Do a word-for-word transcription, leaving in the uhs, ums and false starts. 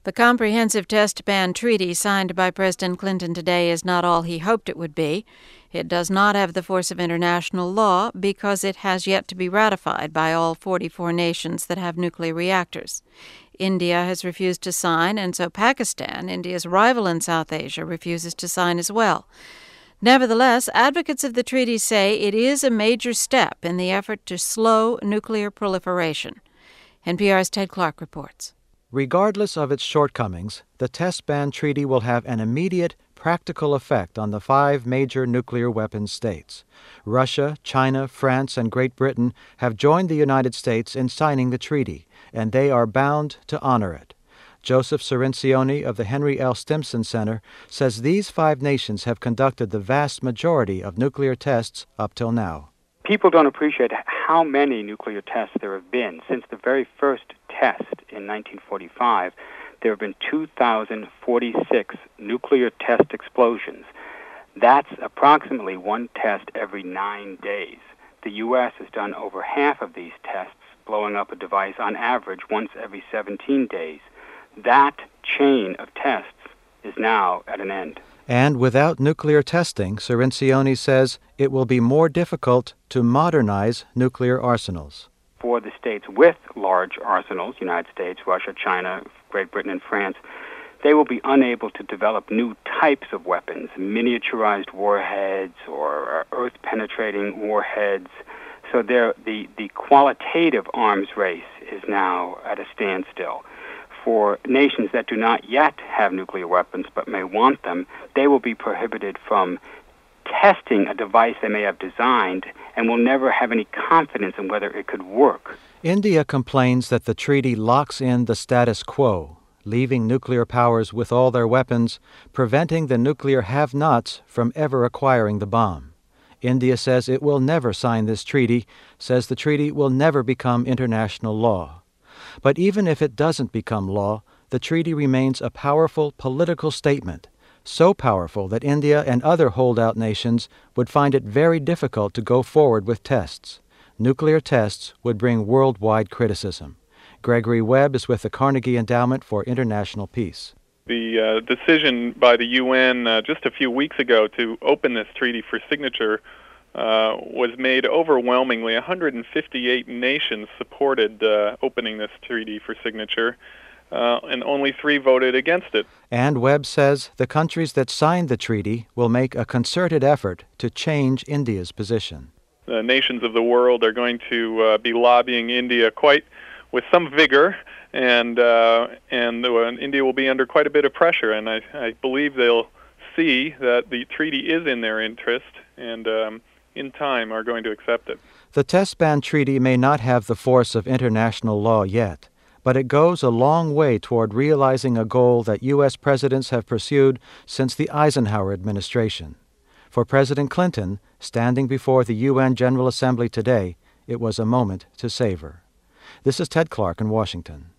The Comprehensive Test Ban Treaty signed by President Clinton today is not all he hoped it would be. It does not have the force of international law because it has yet to be ratified by all forty-four nations that have nuclear reactors. India has refused to sign, and so Pakistan, India's rival in South Asia, refuses to sign as well. Nevertheless, advocates of the treaty say it is a major step in the effort to slow nuclear proliferation. N P R's Ted Clark reports. Regardless of its shortcomings, the Test Ban Treaty will have an immediate, practical effect on the five major nuclear weapons states. Russia, China, France, and Great Britain have joined the United States in signing the treaty, and they are bound to honor it. Joseph Cirincione of the Henry L. Stimson Center says these five nations have conducted the vast majority of nuclear tests up till now. People don't appreciate how many nuclear tests there have been. Since the very first test in nineteen forty-five, there have been two thousand forty-six nuclear test explosions. That's approximately one test every nine days. The U S has done over half of these tests, blowing up a device on average once every seventeen days. That chain of tests is now at an end. And without nuclear testing, Cirincione says it will be more difficult to modernize nuclear arsenals. For the states with large arsenals, United States, Russia, China, Great Britain, and France, they will be unable to develop new types of weapons, miniaturized warheads or earth-penetrating warheads. So there, the, the qualitative arms race is now at a standstill. For nations that do not yet have nuclear weapons but may want them, they will be prohibited from testing a device they may have designed and will never have any confidence in whether it could work. India complains that the treaty locks in the status quo, leaving nuclear powers with all their weapons, preventing the nuclear have-nots from ever acquiring the bomb. India says it will never sign this treaty, says the treaty will never become international law. But even if it doesn't become law, the treaty remains a powerful political statement, so powerful that India and other holdout nations would find it very difficult to go forward with tests. Nuclear tests would bring worldwide criticism. Gregory Webb is with the Carnegie Endowment for International Peace. The uh, decision by the U N uh, just a few weeks ago to open this treaty for signature Uh, was made overwhelmingly. one hundred fifty-eight nations supported uh, opening this treaty for signature, uh, and only three voted against it. And Webb says the countries that signed the treaty will make a concerted effort to change India's position. The nations of the world are going to uh, be lobbying India quite with some vigor, and uh, and uh, India will be under quite a bit of pressure, and I, I believe they'll see that the treaty is in their interest, and um, in time are going to accept it. The Test Ban Treaty may not have the force of international law yet, but it goes a long way toward realizing a goal that U S presidents have pursued since the Eisenhower administration. For President Clinton, standing before the U N General Assembly today, it was a moment to savor. This is Ted Clark in Washington.